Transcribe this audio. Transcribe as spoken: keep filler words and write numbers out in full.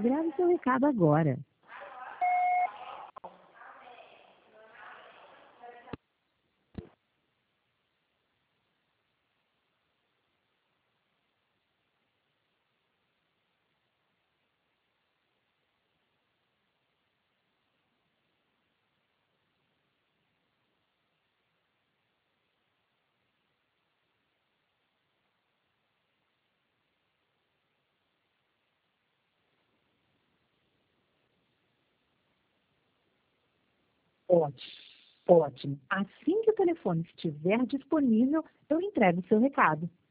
Grave seu recado agora. Ótimo, ótimo. Assim que o telefone estiver disponível, eu entrego o seu recado.